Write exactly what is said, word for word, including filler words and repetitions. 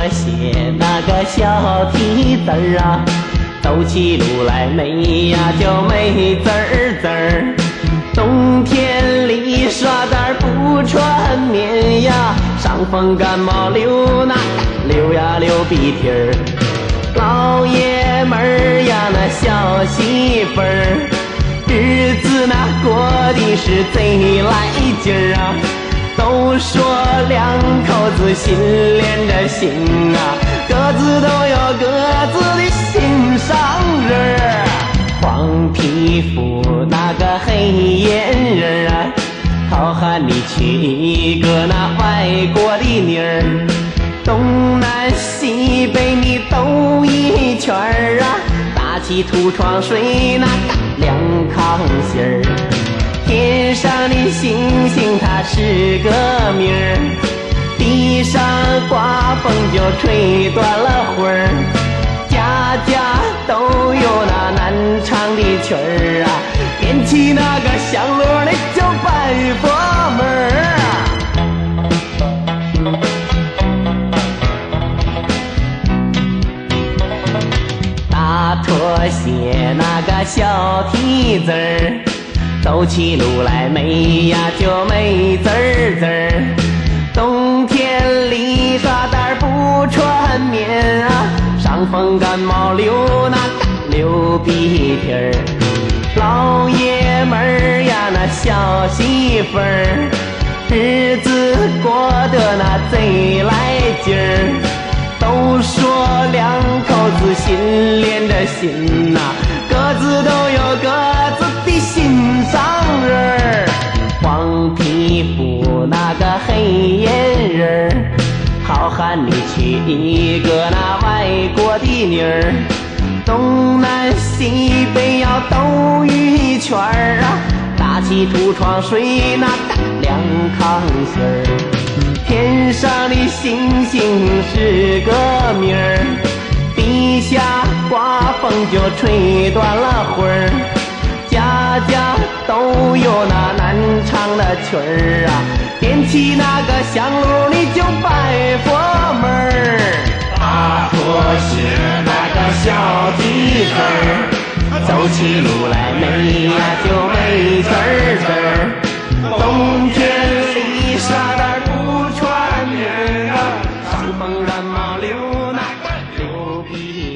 鞋那个小蹄子儿啊，走起路来没呀就没滋儿滋儿。冬天里耍点不穿棉呀，伤风感冒流那流呀流鼻涕儿。老爷们儿呀那小媳妇儿，日子那过的是贼来劲儿啊。都说两口子心连着心啊，各自都有各自的心上人儿。黄皮肤那个黑眼人啊，好喊你娶一个那外国的妮儿。东南西北你兜一圈儿啊，打起土床睡那两炕席儿。天上的星星它是个谜儿，地上刮风就吹断了魂儿。家家都有那难唱的曲儿啊，点起那个香炉那就拜佛门儿啊。大拖鞋那个小蹄子儿，走起路来没呀就没滋儿滋儿。冬天里耍点不穿棉啊，伤风感冒流那流鼻涕儿。老爷们儿呀那小媳妇儿，日子过得那贼来劲儿。都说两口子心连着心呐、啊，各自都有各自的心上人儿。黄皮肤那个黑眼人儿，好喊你娶一个那外国的妮儿。东南西北要兜一圈儿啊，打起土床睡那两炕席儿。天上的星星是个谜儿，地下刮风就吹断了魂儿。家家都有那难唱的曲儿啊，点起那个香炉你就拜佛门儿。 大拖鞋那个小蹄子儿， 走起路来没呀就没滋儿滋儿。冬天里耍点不穿棉啊，伤风感冒流那流鼻